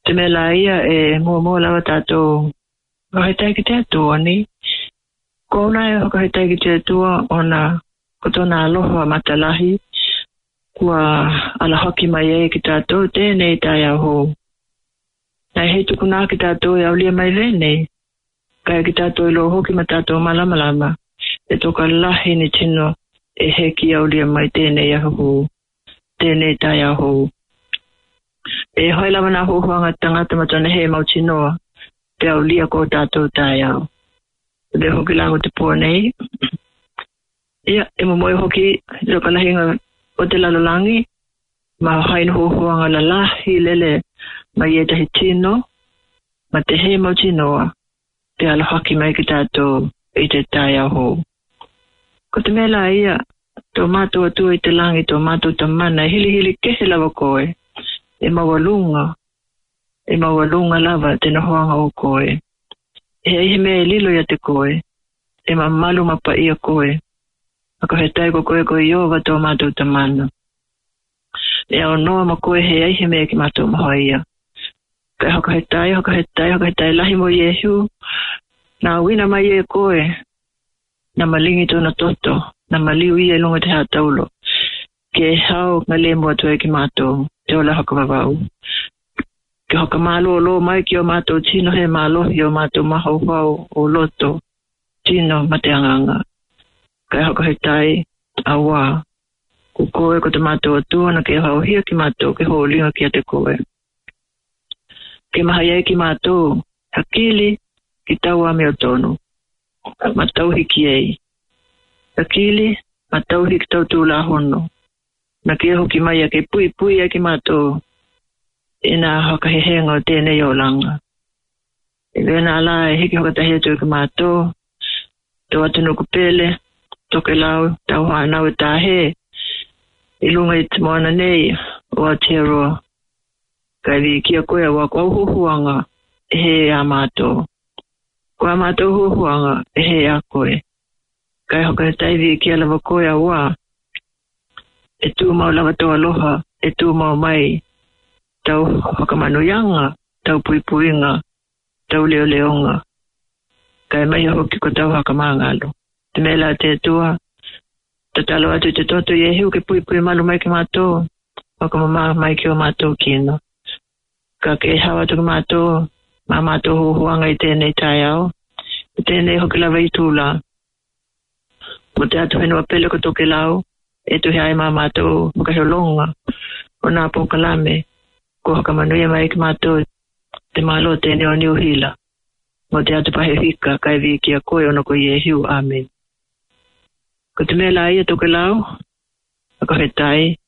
te me laia e mua lawa tātou hokai ki te atua ni. Kona e hokai ki te atua ona kotona aloha matalahi kua ala hoki mai e ki tātou tēnei tai au hou. Nai hei tukuna ki tātou e aulia mai venei. Kai ki tātou ilo hoki ma tātou malama e toka lahi ni tino e heki aulia mai tēnei au hou. Tēnei tai au hou. E hoi lawa nā hohoanga tangata matana he mau tinoa te aulia ko tātou tai au. Te hoki lango te pua nei. Ia, e momoe hoki loka lahinga o te lalolangi ma hain hohoanga la lahi lele mai e tahi tino ma te he mau tinoa te ala haki mai ki tātou i te tai au hou. Ko te mela ia, tō mātou atua i te langi, tō mātou tamana, hili kehe lawa koe, e mawalunga lava te nohoanga o koe. E he mea lilo ia te koe, e malu mapa ia koe, ako he taiko koe koe iova tō mātou tamana. E au noa ma koe he aihe mea ki mātou mahoa ia. Kai hoka he tai, lahi mo Yehu, nā wina mai e koe, na malingi tōna toto, na maliu ia lunga te hātaulo, ke hau ngale mua tue ki mātou, te ola hoka wawau. Ke hoka mālo o lo mai ki o mātou tino he mālohi o mātou mahauhau o loto, tino ma te anganga. Kai hoka he tai, awa, ku koe ko te mātou atua na ke hau hia ki mātou, ke holinga ki a te koe. Ke mahayai ki mātou, hakili ki tau ame o tonu. Matauhi ki ei. Hakili, matauhi ki tau tūla hono. Na ke hoki mai a ke pui a ki mātou. E nā hoka he henga o tēnei o langa. E vena ala e hiki hoka tahi atu ki mātou. Tau atunu kupele, toke lau, tau hānau e tāhe. I lunga i te moana nei, o Aotearoa. Kai vi kia koe a wako au huhuanga e he a mātou. Ko a mātou huhuanga e he a koe. Kai hoka he taivi kia lawa koe a wā. E tū mau lawa tō aloha, e tū mau mai. Tau hoka manuyanga, tau puipuinga, tau leoleonga. Kai mai hoki ko tau haka māngalo. Te mela te tua, te talo atu te toto i e hiu ke puipui malu mai ki mātou. Hoka mama mai ki o mātou kino. Ka ke hawa tuku mātou, mā mātou huhuanga i tēnei tai au, i tēnei hoki lawa i tūla. Mo te atu whenua pele ko toke lau, e tuhi ai mā mātou makaheolonga, o nā pōkalame, ko haka manuia mai ki mātou, te mālo tēnei o New Hila. Mo te atu pahe hika, kai vi kia koe ono ko Yehu, amen. Ko te mela ia toke lau, ako he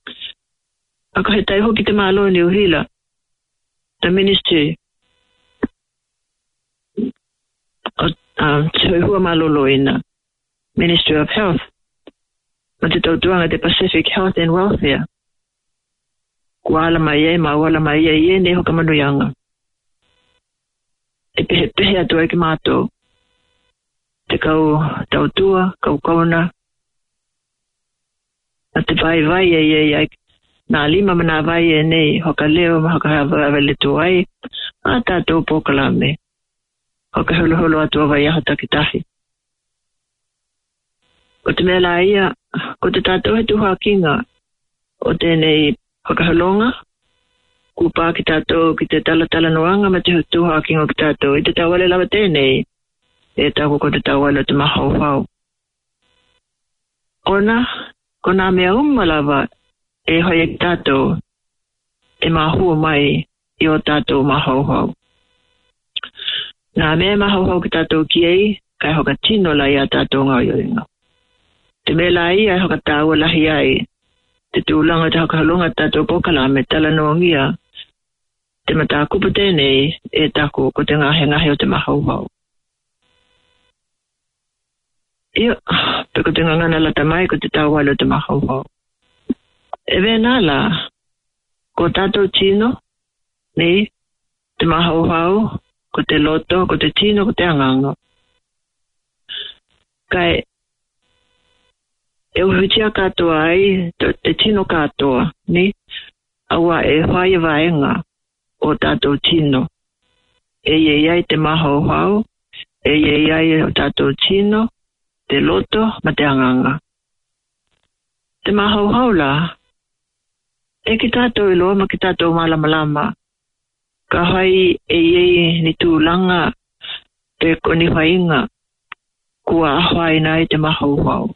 tai hoki te mālo o New Hila. The ministry te hua maloloina, Ministry of Health, o te tautuanga te Pacific Health and Welfare. Kuala mai e, mawala mai e, ne hoka manuyanga. E pehe atua ki mātou. Te kau tautua, kau kauna. A te vai e, nā lima mana vai e nei, hoka leo, hoka hawa le tuai, a tātou pōkalame. Hoka holo atua vai aha takitahi. Ko te mea la ia, ko te tātou he tuha kinga, o tēnei hoka holonga, kupā ki tātou ki te tala noanga, ma te tuha kinga ki tātou, i te tawale lawa tēnei, e tāko ko te tawale te mahauhau. Ona, ko nā mea umalawa, e hoi e tātou, e mahua mai i o tātou mahauhau. Nā mea mahauhau ki tātou ki ei, kai hoka tino lai a tātou ngau ioinga. Te mea lai ai hoka tāua lahi ai, te tūlanga te hoka halunga tātou pokalame tala noongia, te mata kupa tēnei e tāko ko te ngahe o te mahauhau. Ia, pe ko te ngangana lata mai ko te tāwalo te mahauhau. E vena la, ko tātou tino, nei, te mahauhau, ko te loto, ko te tino, ko te anganga. Kai, e uhutia katoa ai, te tino katoa, nei, awa e whaia vaenga, o tātou tino. E ai te mahauhau, e ai o tātou tino, te loto ma te anganga. Te mahauhau la, e ki tātou iloa ma ki tātou malamalama, ka hai e ni tūlanga pe koni whainga, kua ahwai nai te mahauhau.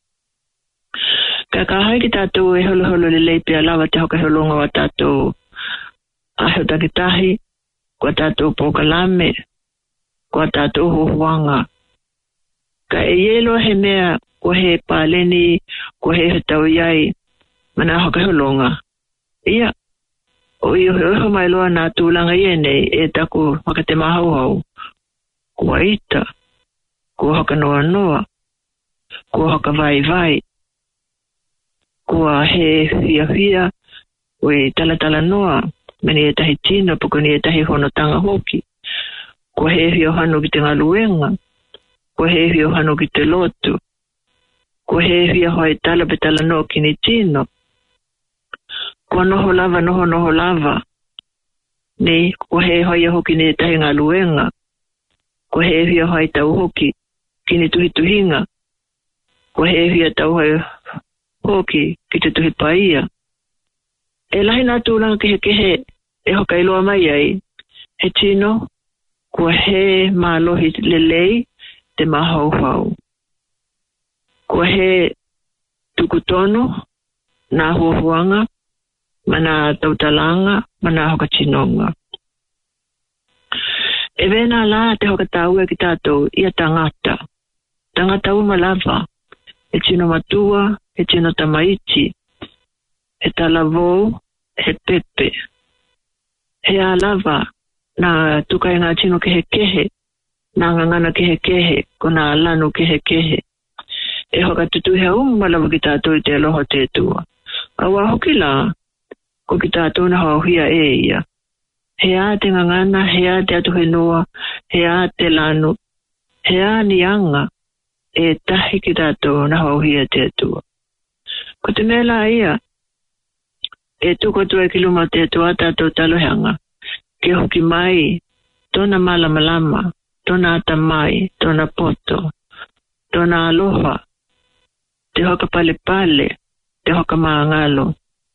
Ka hai ki tātou e holo le leipea lawa te hoka holonga wa tātou aho takitahi, kua tātou pokalame, kua tātou hohuanga. Ka loa he mea, kua he pāleni, kua he tau iai, mana hoka holonga. Ia, o oho mai loa nā tūlanga ienei, e taku waka te mahauhau, kua ita, kua hoka noa, kua hoka vai, kua he fia, ui tala noa, mani e tahi tina, pukuni e tahi honotanga hoki, kua he hio hanu ki te ngaluenga, kua he hio hanu ki te lotu, kua he hio hoi tala pe tala noa ki ni tino, kua noho lava, ni kua he hoi hoki ni tahi ngaluenga, kua he hio hoi tau hoki ki ni tuhituhinga, kua he hio tau hoi hoki ki te tuhi paia. E lahi nā tūlanga kehe, e hoka iloa mai ai, he tino, kua he mālohi lelei te mahauhau. Kua he tukutono, nā huahuanga, mana tautalanga, mana hoka tinonga. E vena la te hoka tāua ki tātou ia tangata. Tangata umalava, he tino matua, he tino tamaiti, he talavou, he pepe. He alava, nā tukai ngā tino kehe, nā ngangana kehe, ko nā lanu kehe. E hoka tutuhea umalawa ki tātou te aloha te tua. Awa hoki la, ko ki tātou na hauhia e ia. He a te ngangana, he a te atuhenua, he a te lanu, he a nianga, e tahi ki tātou na hauhia te tua. Ko te mela ia, e tuko tua ki luma te tua tātou taloheanga, ke hoki mai, tona malamalama, tona atamai, tona poto, tona aloha, te hoka pale, te hoka maangalo,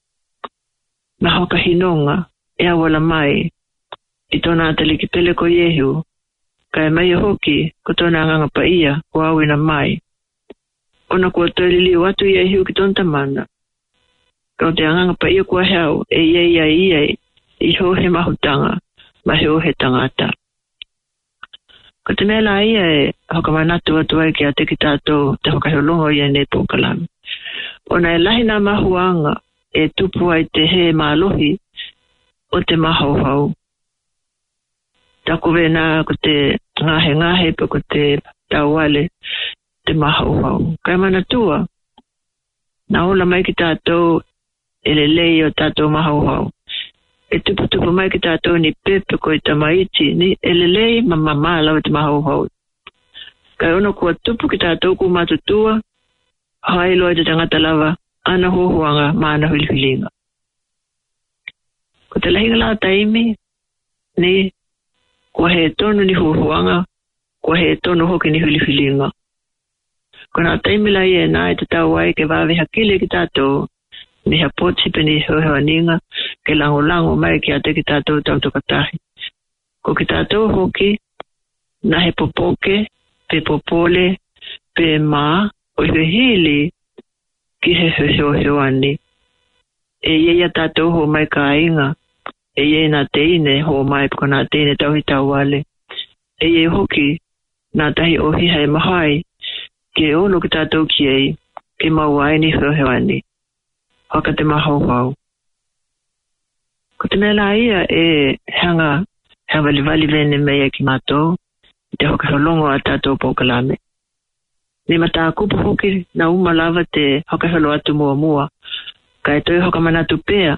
na hoka hinonga, e awala mai, i tona ataliki pele ko Yehu, ka e mai hoki, ko tona anganga pa ia, ko awina mai. Ona kua toilili watu Yehu ki tona tamana, ka te anganga pa ia kua heau, e iei, i ho he mahutanga, ma he o he tangata. Ko te mela ia e hoka manatu atu ai ki a te ki tātou te hoka heolongo ia nei pōkalami. Ona e lahi nā mahuanga e tupu ai te he mālohi o te mahauhau. Taku vena ko te ngahe pa ko te tauale te mahauhau. Kai manatua, na ola mai ki tātou e lelei o tātou mahauhau. E tupu mai ki tātou ni pepe ko i tamaiti ni e lelei mamama lau te mahauhau. Kai ono kua tupu ki tātou ku matutua, hai loa te tangata lava, ana hohuanga ma ana hulihulinga. Ko te lahinga la taimi, ni kua he tonu ni hohuanga, kua he tonu hoki ni hulihulinga. Ko nā taimi la i e nai te tau ai ke wawe hakile ki tātou, ni ha poti pe ni hohewaninga, ke lango mai ki ate ki tātou tautokatahi. Ko ki tātou hoki, na he popoke, pe popole, pe mā, o i hili ki he hoheani. E ia tātou ho mai ka inga, e ia nā teine ho mai pako nā teine tauhi tauale. E ia hoki, nā tahi ohi hei mahai, ke ono ki tātou ki ei, ke mauai ni hoheani. Haka te mahauhau. Ko te mela ia e hanga wali vene mea ki mātou, te hoka holongo a tātou pōkalame. Ni mata kupu hoki na umalawa te hoka holo atu mua. Ka e toi hoka manatu pea.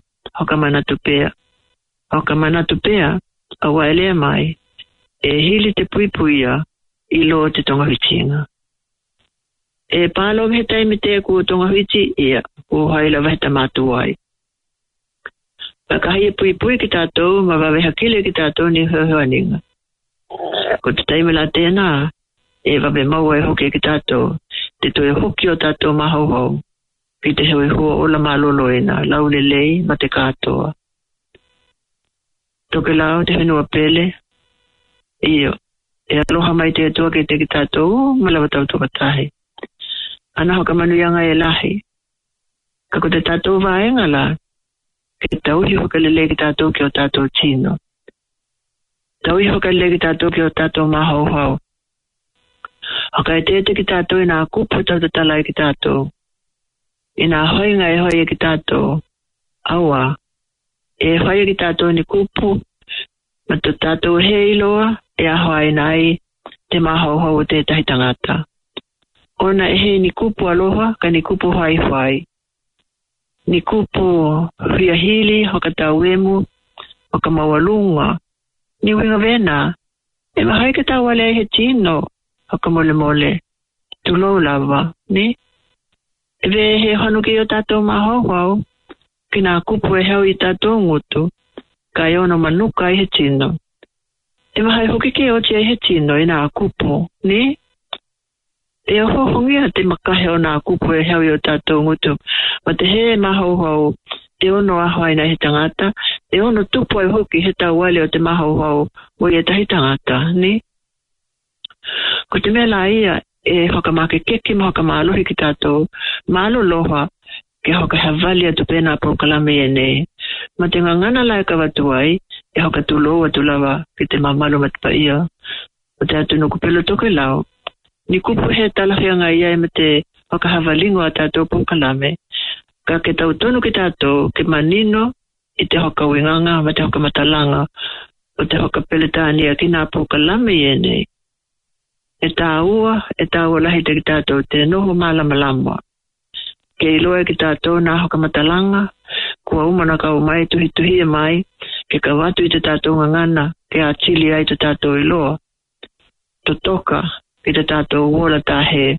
Hoka manatu pea, awa elea mai, e hili te puipuia i lo te tonga hitinga. E pālo he taimi te kua tonga hiti, ia, kua haila waheta mātu ai. Pakahi pui ki tātou, ma wawe hakile ki tātou ni hoaninga. Ko te taimela tēnā, e wawe maua e hoki ki tātou, te toi hoki o tātou mahauhau, ki te heoi hua ola maloloina, laulelei ma te kātoa. Toke lao te whenua pele, iyo, e aloha mai te atua ki te ki tātou, malawa tau tukatahi. Ana hoka manuianga e lahi. Kako te tātou vaenga la, ke tauhi hoka lele ki tātou ki o tātou tino. Tauhi hoka lele ki tātou ki o tātou mahauhau. Hoka e te ki tātou ina kupu tau te talai ki tātou. Ina hoinga e hoi ki tātou. Awa, e hoi ki tātou ni kupu, ma tu tātou he iloa, e ahoa nai te mahauhau o te tahi tangata. Ona e he ni kupu aloha, ka ni kupu hoi. Ni kupu hia hili, hoka tau emu, hoka mawalunga. Ni winga vena, e mahai ka tau wale he tino, hoka mole. Tulou lava, ni? E ve he honu ki o tātou mahauhau, ki nā kupu e hau I tātou ngutu, ka e ono manuka I he tino. E mahai hoki ke o tia he tino I nā kupu, ni? E hohongia te makahe o nā kupu e hau I o tātou ngutu. Ma te he mahauhau, e ono ahoaina he tangata, e ono tupu ai hoki he tau wale o te mahauhau o I e tahi tangata, ni? Ko te mea la ia, e hokamake keki ma hokamalohi ki tātou, malo loha, ke hoka hawali atu pēnā pokalame e nei. Ma te ngangana lai ka watuai, e hoka tulou atu lawa ki te mamalo matpa ia. O te atu nuku pelo toke lau. Ni kupu he talahianga ia e me te hoka hawalingo a tātou pokalame. Ka ke tau tonu ki tātou, ke manino, I te hoka winganga, ma te hoka matalanga, o te hoka peletania ki nā pokalame e nei. E tāua lahi te ki tātou te noho malamalama. Ke iloa ki tātou nā hoka matalanga, kua umana kau mai tuhi e mai, ke ka watu I te tātou ngangana, ke a chili ai te tātou iloa. Totoka ki te tātou wola tāhe,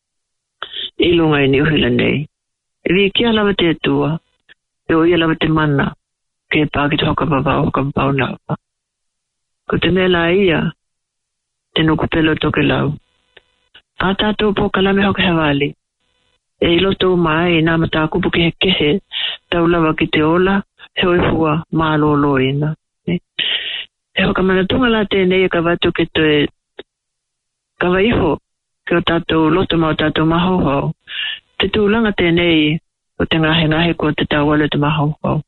ilunga I ni uhila nei. E vi kia lawa te atua, e o ia lawa te mana, ke pā ki te hoka papau nawa. Ko te mea la ia, te nuku pelo toke lau. A tātou po kalame hoka hewali. E iloto mai nā mata kupu ke he kehe, tau lawa ki te ola, hoi hua māloloina. E hoka manatunga la tēnei e ka watu ke te kawa iho, ke o tātou loto mau tātou mahauhau. Te tūlanga tēnei o te ngahe ko te tauale te mahauhau.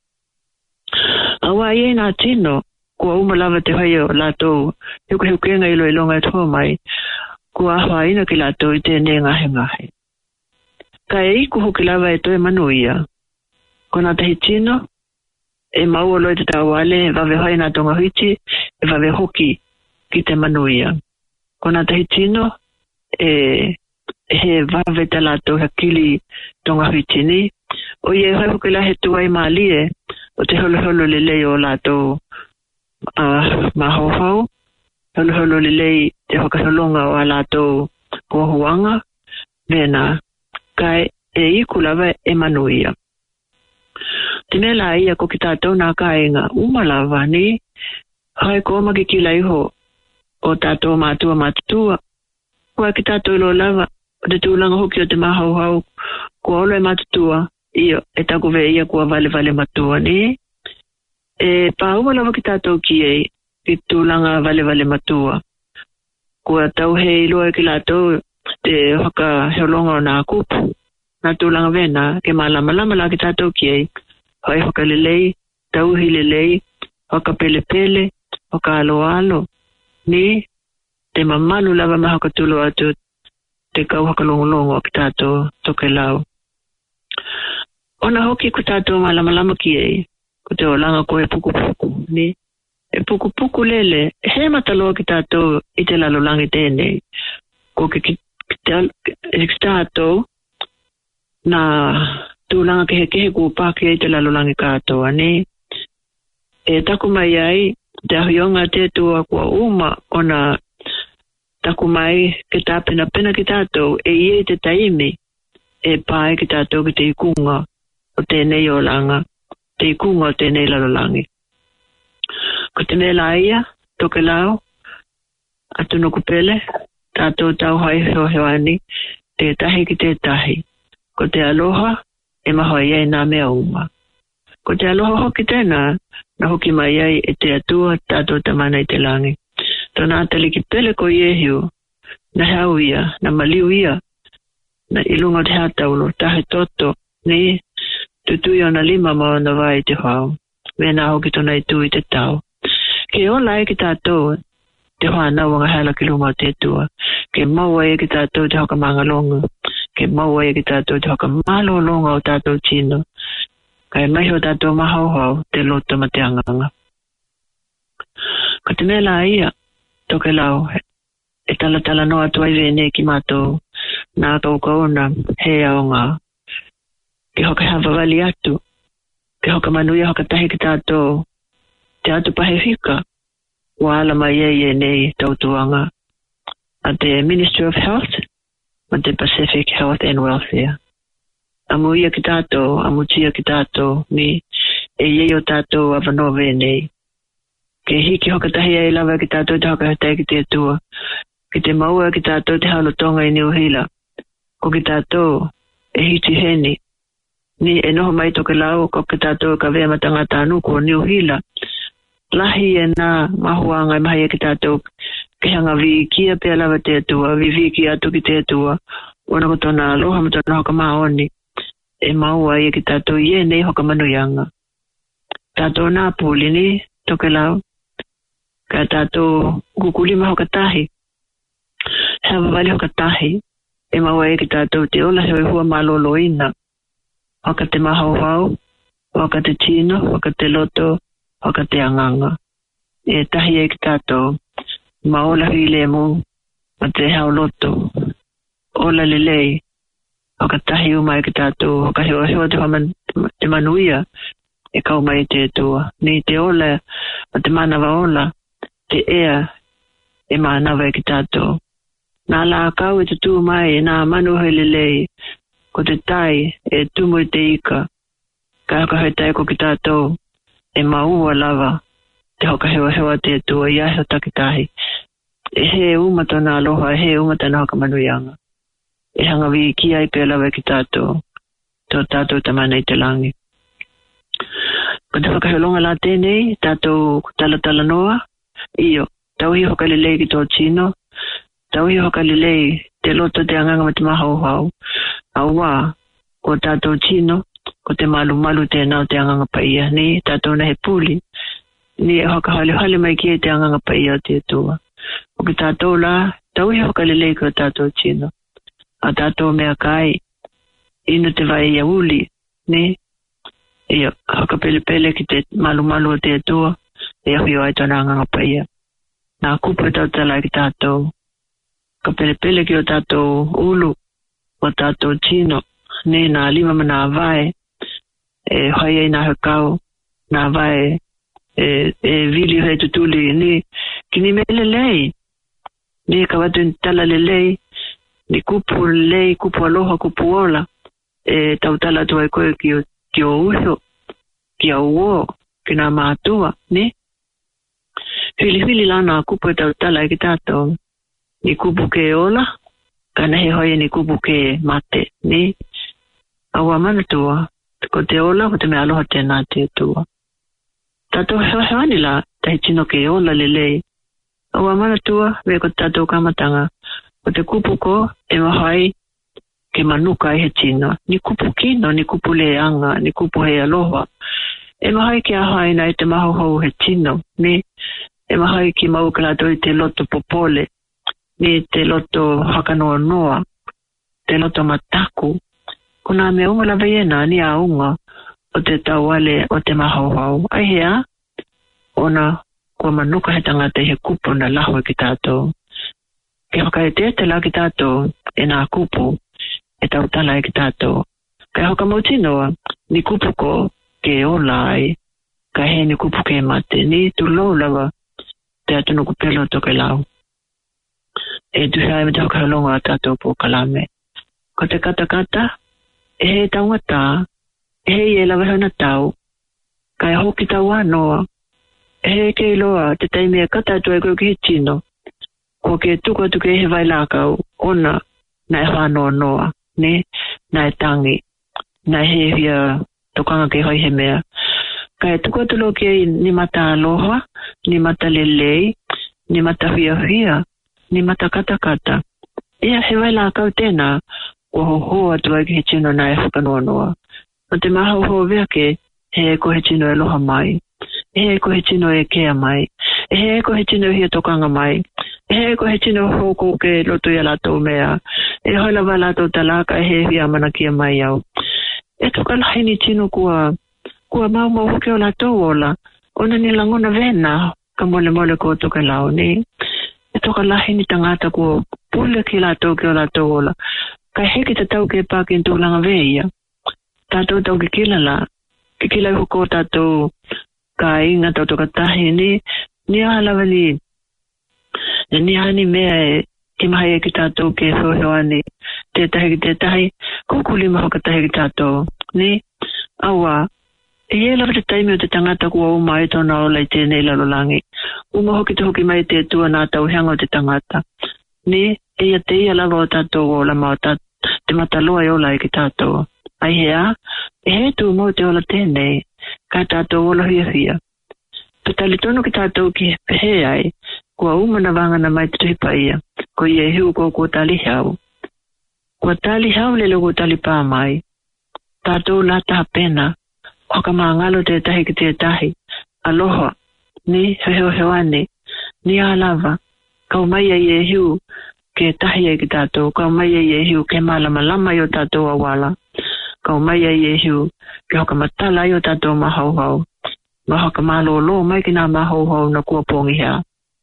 Awa I nā tino, kua umalawa te hoi o lātou, hukuhenga ilo ilonga e tō mai, kua ahua ina ki lātou I tēnei ngahe. Ka e iku hoki lawa e toi manuia. Ko nā tahi tino, e maua loi te tauale, e wawe hoi nā tonga huiti, e wawe hoki ki te manuia. Ko nā tahi tino, e he wawe te lātou hakili tonga huiti ni. O ie hoi hoki la he tuai mālie, o te holo lelei o lātou mahauhau, holo lelei te hokaholonga o a lātou kohuanga, vena, kai e iku lawa e manuia. Te mea la ia ko ki tātou nā kāinga umalawa ni, hai ko maki ki laiho o tātou mātua mātutua. Kua ki tātou ilo lawa, o te tūlanga hoki o te mahauhau, kua olo e mātutua, iyo, e taku ve ia kua vale matua ni. E pā umalawa ki tātou ki ei, ki tūlanga vale matua. Kua tau he iloa ki lātou, te hoka heolonga o nā kupu, nā tūlanga vena, ke malama la ki tātou ki ei, hoi hoka lelei, tauhi lelei, hoka pele, hoka alo, ni, te mamalu lava ma hoka tulu atu, te kau hoka longo ki tātou toke lau. Ona hoki ku tātou malama ki ei, ko te olanga ko e puku, ni, e puku lele, he mataloa ki tātou I te lalolangi tēnei, ko ki tātou nā tūlanga kehe ku pāki I te lalolangi kātoa, ni. E taku mai ai, te ahionga te tua kua uma, ona taku mai ke tā pena ki tātou, e iei te taimi, e pāe ki tātou ki te ikunga, o tēnei o langa, te kunga te nei lalolangi. Ko te mela ia, toke lao, atu no kupele, tātou tau hai hewani, te tahi ki te tahi. Ko te aloha, e maho iai nā mea uma. Ko te aloha hoki tēnā, na hoki mai iai e te atua tātou tamana i te langi. Tōna atali ki pele ko iehiu, na hau ia, na maliu ia, na ilunga te hataulo, tahe toto, ni tutui o na 5 mo na vai te whao. Mena hoki tōna i tui te tau. Ke ola e ki tātou, te whanau anga hala ki lunga o te tua. Ke maua e ki tātou te hoka mangalonga. Ke maua e ki tātou te hoka malolonga o tātou tino. Kai mai ho tātou mahauhau te loto ma te anganga. Ko te mela ia, toke lau, e tala noa tuai vene ki mātou, nā kaukaona, he aonga. Ke hoka hawawali atu, ke hoka manuia hoka tahi ki tātou, te atu pahe whika, wa ala mai e nei tautuanga, a te Ministry of Health, ma te Pacific Health and Welfare. Amu ia ki tātou, amu tia ki tātou, ni e iei o tātou awanove nei. Ke hiki hoka tahi e lawa ki tātou te hoka hatai ki te atua, ki te maua ki tātou te halotonga i New Hila, ko ki tātou e hiti heni, ni e noho mai toke lau ko ki tātou ka vea matanga tānu ko New Hila, lahi e nā mahuanga e mahi e ki tātou ke hanga vi kia pia lawa te atua, vi ki atu ki te atua, ona ko tōna aloha ma tōna hoka maoni, e maua e ki tātou ie nei hoka manuyanga. Tātou nā pūli ni toke lau, ka tātou kukulima hoka tahi, hewa wali hoka tahi, e maua e ki tātou te ola hewa hua malolo ina, hoka te mahauhau, hoka te tino, hoka te loto, hoka te anganga. E tahi e ki tātou, maola hile mu, ma te hau loto, ola lelei, hoka tahi umai ki tātou, hoka hewa te manuia, e kau mai te tua. Ni te ola, ma te manawa ola, te ea, e manawa ki tātou. Nā la kau e te tū mai, e nā manu lelei, ko te tai, e tumu te ika, ka hoka hoi tai ko ki tātou, e maua lava, te hoka hewa te tua, i aho takitahi. E he uma tōna aloha, e he uma tōna hoka manuianga. E hanga vi ki ai pe lawa ki tātou, tō tātou tamana i te langi. Ko te whakahilonga la tēnei, tātou tala noa, iyo, tauhi hoka lelei ki tō tino, tauhi hoka lelei te loto te anganga ma te mahauhau, aua, ko tātou tino, ko te malu tēnau te anganga paia, ni tātou na he puli, ni e hoka hale mai ki e te anganga paia o te tua. O ki tātou la, tauhi hoka lelei ko tātou tino, a tātou mea kai, ino te vai ia uli, ni, ia hoka pele ki te malu o te tua, e ahui o ai tōna anganga paia. Nā kupu e tau tala ki tātou, ka pele ki o tātou ulu, o tātou tino, ne nā 5 mana vai, e hoi ei nā hekau, nā vai, e vili hei tutuli, ni, ki ni me lelei, ni ka watu tala lelei, ni kupu lelei, kupu aloha, kupu ola, e tau tala tua e koe ki o uso, ki a uo, ki nā mātua, ni? Hili lana kupu e tau tala e ki tātou, ni kupu ke ola, ka nehe hoi ni kupu ke mate, ni? Aua mana tua, ko te ola, ko te mea aloha tēnā te tua. Tātou hewani la, tahi tino ke ola lelei. Aua mana tua, vea ko tātou kamatanga, ko te kupu ko, e mahai, ke manuka e he tino. Ni kupu kino, ni kupu le anga, ni kupu he aloha. E mahai ki ahai na e te mahauhau he tino, ni? E mahai ki maukalato i te loto popole, ni te loto hakanoa noa, te loto mataku. Kuna me unga la veiena ni a unga o te tauale o te mahauhau. Ai hea, ona kua manuka he tangata he kupu na laho ki tātou. Ke hoka e te la ki tātou e nā kupu e tau tala e ki tātou. Kai hoka mautinoa, ni kupu ko ke ola ai, ka he ni kupu ke mate, ni tu lou lawa te atunu kupelo toke lau. E tu sai me te hoka halonga a tātou po kalame. Ko te katakata, e he taungata, e he lawa hana tau, Kai hoki tau anoa. He ke loa te taimea kata tu e koe ki tino. Ko ke tuka tuke he vai lakau. Ona na e whanoa noa. Ne? Na e tangi. Na he hia tokanga ke hoi he mea. Kai tuka tulo ke ni mata aloha. Ni mata lelei. Ni mata hia. Ni mata kata. Ia he vai lakau tēnā. Ko ho atua ki he tino na e whakanoa noa. O te maha ho vea ke he ko he tino e loha mai. He ko he tino e kea mai. He ko he tino hia tokanga mai. He ko he tino hoko ke loto ia lato mea. E hoila wa lato talaka e he hia mana kia mai au. E toka lahi ni tino kua mau hoke o lato ola. Ona ni langona vena. Ka mole ko toka lao ni. E toka lahi ni tangata kua pule ki lato ke o lato ola. Ka heki te tau ke pāki tūlanga veia. Tātou tau ke kila la. Ke kila hoko tātou ka inga tau toka tahi ni alawa ni. Ni hani mea e ki mahi e ki tātou ke whoheoani. Te tahi. Kukuli maho ka tahi ki tātou. Ni awa. E lawa te taimi o te tangata kua uma e tona ola i tēnei lalolangi. Uma hoki te hoki mai te tua nā tau heanga o te tangata. Ni e ia te ia lawa o tātou ola mao te mataloa e ola e ki tātou. Ai hea, e he tū mo te ola tēnei, ka tātou ola hia. Pe tali tono ki tātou ki he ai, kua umana wangana mai te tuhipa ia, ko ia hiu ko tali hau. Kua tali hau lele ko tali pā mai, tātou la taha pena, hoka maa ngalo te tahi ki te tahi, aloha, ni hewani, ni alawa, kau mai e hiu ke tahi e ki tātou, kau mai e hiu ke malama i o tātou awala. Kau mai e hiu, ke hoka matala i o tātou mahauhau. Ma hoka malolo mai ki nā mahauhau na kua pongi hea.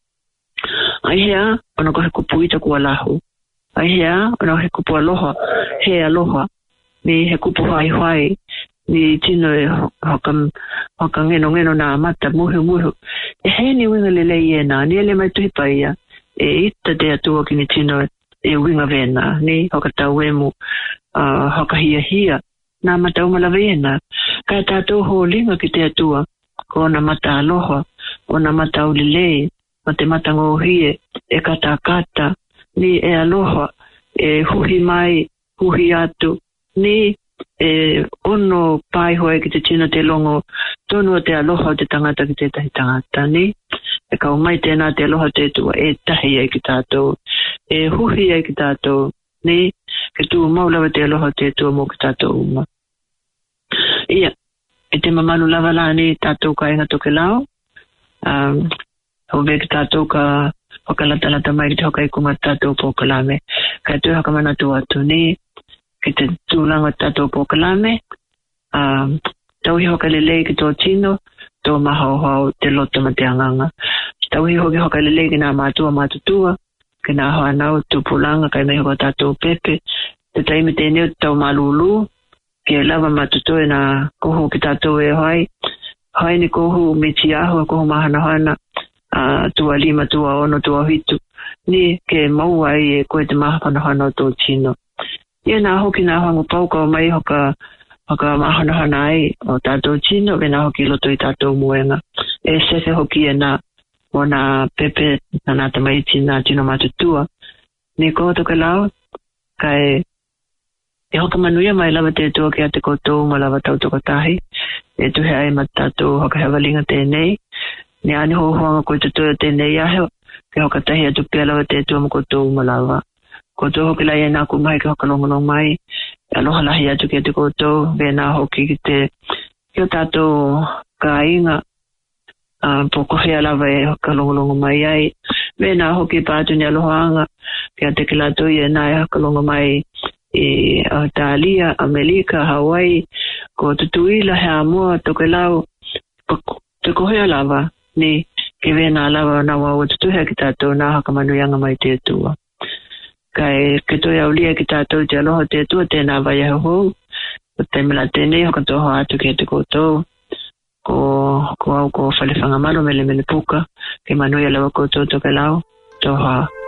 Ai hea, ona ko he kupu ita kua lahu. Ai hea, ona he kupu aloha, he aloha. Ni he kupu hai, ni tino e hoka ngeno nā mata muhu. E he ni winga lele i e nā, ni ele mai tuhipa ia. E ita te atua ki ni tino e winga vena, ni hoka tau emu, hoka hia. Nā mata umalawa ena, kai tātou ho linga ki te atua, ko na mata aloha, o na mata ulilei, ma te mata ngohie, e kata, ni e aloha, e huhi mai, huhi atu, ni e ono pai hoe ki te tino te longo, tonu o te aloha o te tangata ki te tahi tangata, ni e kau mai tēnā te aloha te tua, e tahi e ki tātou, e huhi e ki tātou, ni ke tu maulawa te aloha te tua mo ki tātou uma. Ia, e te mamanu lava lani tātou ka inga toke lao. Hau ki tātou ka hokalata mai ki te hoka ikunga tātou pōkalame. Kai tui haka mana tu atu ni, ki te tūlanga tātou pōkalame. Tau hi hoka lelei ki tō tino, tō mahauhau te loto ma te anganga. Tau hi hoka lelei ki nā mātutua, ki nā hoa nau tūpulanga, kai mai hoka tātou pepe. Te taimi tēnei tau malulu, ke lava matutoe na kohu ki tātou e hai ni kohu miti ahu, kohu mahana, tua lima, tua ono, tua hitu, ni ke maua e koe te mahana o tō tino. Ia nā hoki nā hangu pauka o mai hoka mahana ai o tātou tino, ve nā hoki loto i tātou muenga. E sefe hoki e nā, o nā pepe, nā tamaiti, nā tino matutua. Ni koho toke lau, kai e hoka manuia mai lava te tua ki a te koutou ma lava tau toka tahi. E tuhe ai ma tātou hoka hewalinga tēnei. Ni ani hohoanga koe te toa tēnei aheo. Ke hoka tahi atu pia lava te tua ma koutou ma lava. Koutou hoki lai e nā kumai ke hoka longolong mai. Aloha lahi atu ki a te koutou. Ve nā hoki ki te ki o tātou ka inga. Pokohea lava e hoka longolongo mai ai. Ve nā hoki pātu ni alohaanga. Ke a te ki lātou i e nā e hoka longo mai. E Australia, Amerika, Hawaii, ko tutuila he amoa toke lau, te kohea lava, ni ke vena lava na wau tutuhea ki tātou nā haka manuianga mai te tua. Kai ke toi aulia ki tātou te aloha te tua tēnā vai aho hou, o teimela tēnei hoka toho atu ki te koutou, ko au ko whalewhanga malo mele puka, ke manuia lawa koutou toke lau, toha.